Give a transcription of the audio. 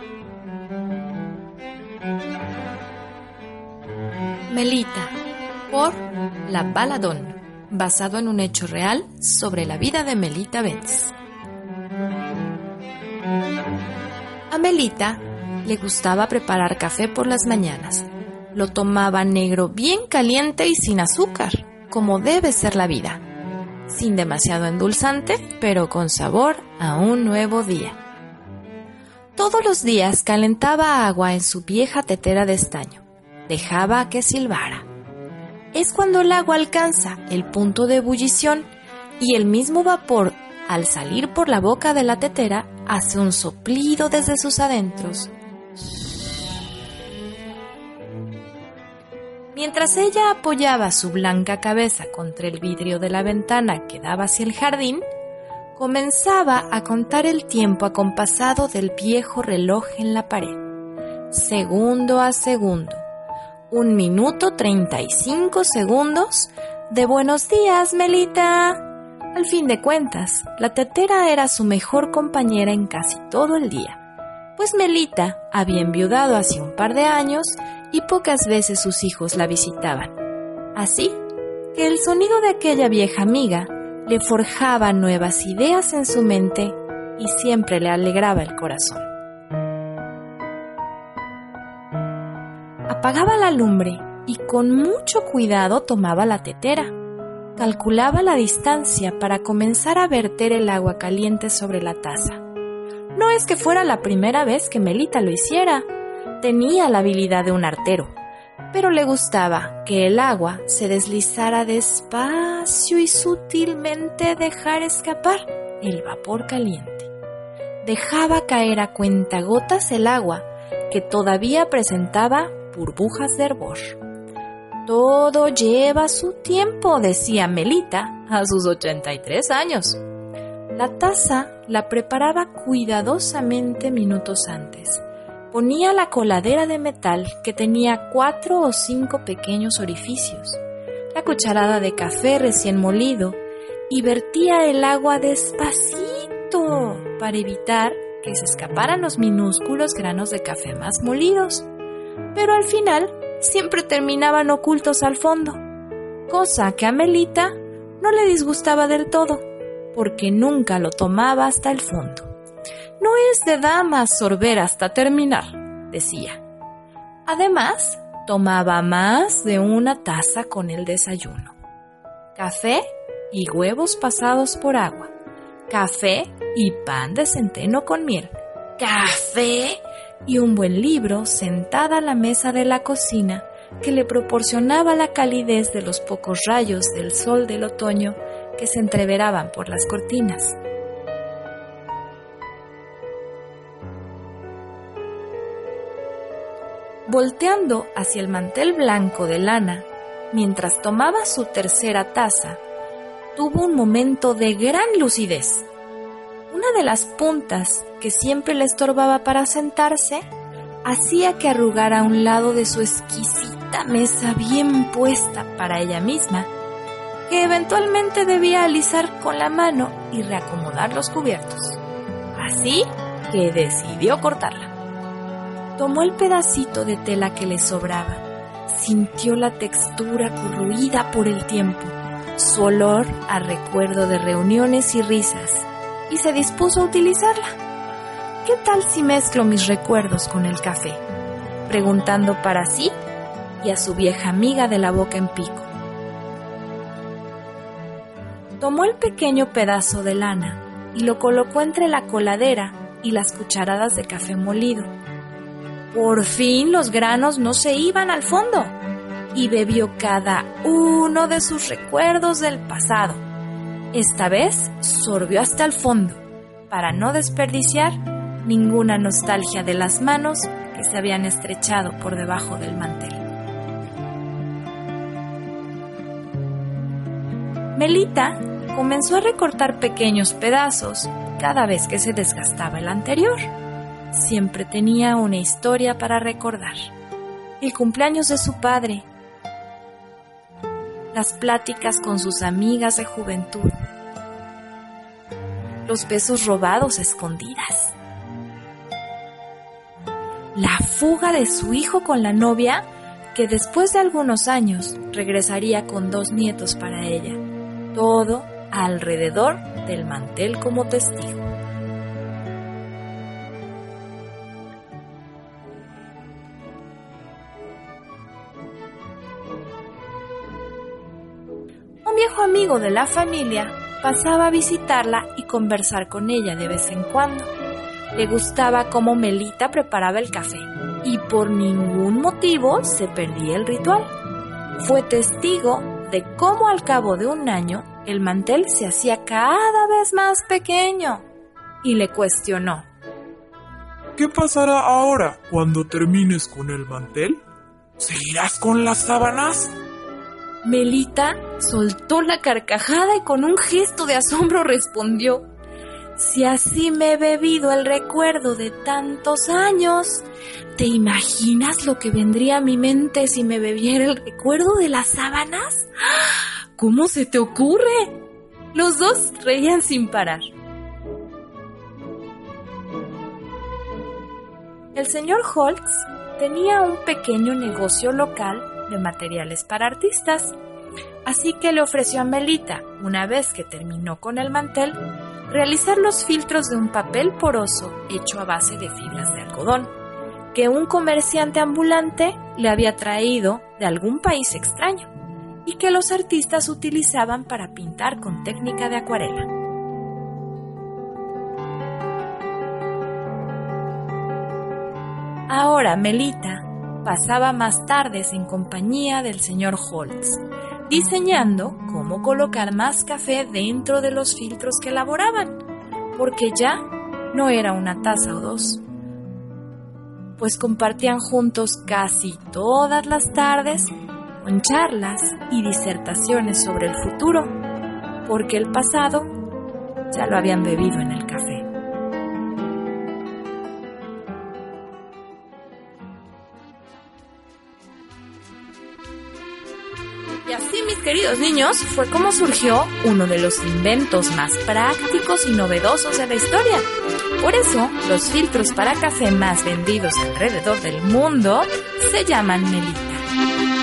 Melita, por La Baladón, basado en un hecho real sobre la vida de Melita Benz. A Melita le gustaba preparar café por las mañanas. Lo tomaba negro, bien caliente y sin azúcar, como debe ser la vida. Sin demasiado endulzante, pero con sabor a un nuevo día. Todos los días calentaba agua en su vieja tetera de estaño. Dejaba que silbara. Es cuando el agua alcanza el punto de ebullición y el mismo vapor, al salir por la boca de la tetera, hace un soplido desde sus adentros. Mientras ella apoyaba su blanca cabeza contra el vidrio de la ventana que daba hacia el jardín, comenzaba a contar el tiempo acompasado del viejo reloj en la pared, segundo a segundo. 1 minuto 35 segundos de buenos días, Melita. Al fin de cuentas, la tetera era su mejor compañera en casi todo el día, pues Melita había enviudado hace un par de años y pocas veces sus hijos la visitaban. Así que el sonido de aquella vieja amiga le forjaba nuevas ideas en su mente y siempre le alegraba el corazón. Apagaba la lumbre y con mucho cuidado tomaba la tetera. Calculaba la distancia para comenzar a verter el agua caliente sobre la taza. No es que fuera la primera vez que Melita lo hiciera. Tenía la habilidad de un artero, pero le gustaba que el agua se deslizara despacio y sutilmente dejar escapar el vapor caliente. Dejaba caer a cuentagotas el agua, que todavía presentaba burbujas de hervor. Todo lleva su tiempo, decía Melita a sus 83 años. La taza la preparaba cuidadosamente minutos antes. Ponía la coladera de metal que tenía 4 o 5 pequeños orificios, la cucharada de café recién molido y vertía el agua despacito para evitar que se escaparan los minúsculos granos de café más molidos. Pero al final siempre terminaban ocultos al fondo, cosa que a Melita no le disgustaba del todo, porque nunca lo tomaba hasta el fondo. No es de damas sorber hasta terminar, decía. Además, tomaba más de una taza con el desayuno. Café y huevos pasados por agua. Café y pan de centeno con miel. Café y un buen libro sentada a la mesa de la cocina que le proporcionaba la calidez de los pocos rayos del sol del otoño que se entreveraban por las cortinas. Volteando hacia el mantel blanco de lana, mientras tomaba su tercera taza, tuvo un momento de gran lucidez. Una de las puntas que siempre le estorbaba para sentarse hacía que arrugara a un lado de su exquisita mesa bien puesta para ella misma, que eventualmente debía alisar con la mano y reacomodar los cubiertos. Así que decidió cortarla. Tomó el pedacito de tela que le sobraba, sintió la textura corroída por el tiempo, su olor a recuerdo de reuniones y risas, y se dispuso a utilizarla. ¿Qué tal si mezclo mis recuerdos con el café? Preguntando para sí y a su vieja amiga de la boca en pico. Tomó el pequeño pedazo de lana y lo colocó entre la coladera y las cucharadas de café molido. Por fin los granos no se iban al fondo y bebió cada uno de sus recuerdos del pasado. Esta vez sorbió hasta el fondo para no desperdiciar ninguna nostalgia de las manos que se habían estrechado por debajo del mantel. Melita comenzó a recortar pequeños pedazos cada vez que se desgastaba el anterior. Siempre tenía una historia para recordar. El cumpleaños de su padre, las pláticas con sus amigas de juventud, los besos robados a escondidas, la fuga de su hijo con la novia, que después de algunos años regresaría con 2 nietos para ella. Todo alrededor del mantel como testigo. Un viejo amigo de la familia pasaba a visitarla y conversar con ella de vez en cuando. Le gustaba cómo Melita preparaba el café y por ningún motivo se perdía el ritual. Fue testigo de cómo al cabo de un año el mantel se hacía cada vez más pequeño y le cuestionó: ¿qué pasará ahora cuando termines con el mantel? ¿Seguirás con las sábanas? Melita soltó la carcajada y con un gesto de asombro respondió: si así me he bebido el recuerdo de tantos años, ¿te imaginas lo que vendría a mi mente si me bebiera el recuerdo de las sábanas? ¿Cómo se te ocurre? Los dos reían sin parar. El señor Holtz tenía un pequeño negocio local de materiales para artistas, así que le ofreció a Melita, una vez que terminó con el mantel, realizar los filtros de un papel poroso hecho a base de fibras de algodón, que un comerciante ambulante le había traído de algún país extraño y que los artistas utilizaban para pintar con técnica de acuarela. Ahora Melita pasaba más tardes en compañía del señor Holtz, diseñando cómo colocar más café dentro de los filtros que elaboraban, porque ya no era una taza o 2, pues compartían juntos casi todas las tardes con charlas y disertaciones sobre el futuro, porque el pasado ya lo habían bebido en el café. Y así, mis queridos niños, fue como surgió uno de los inventos más prácticos y novedosos de la historia. Por eso, los filtros para café más vendidos alrededor del mundo se llaman Melita.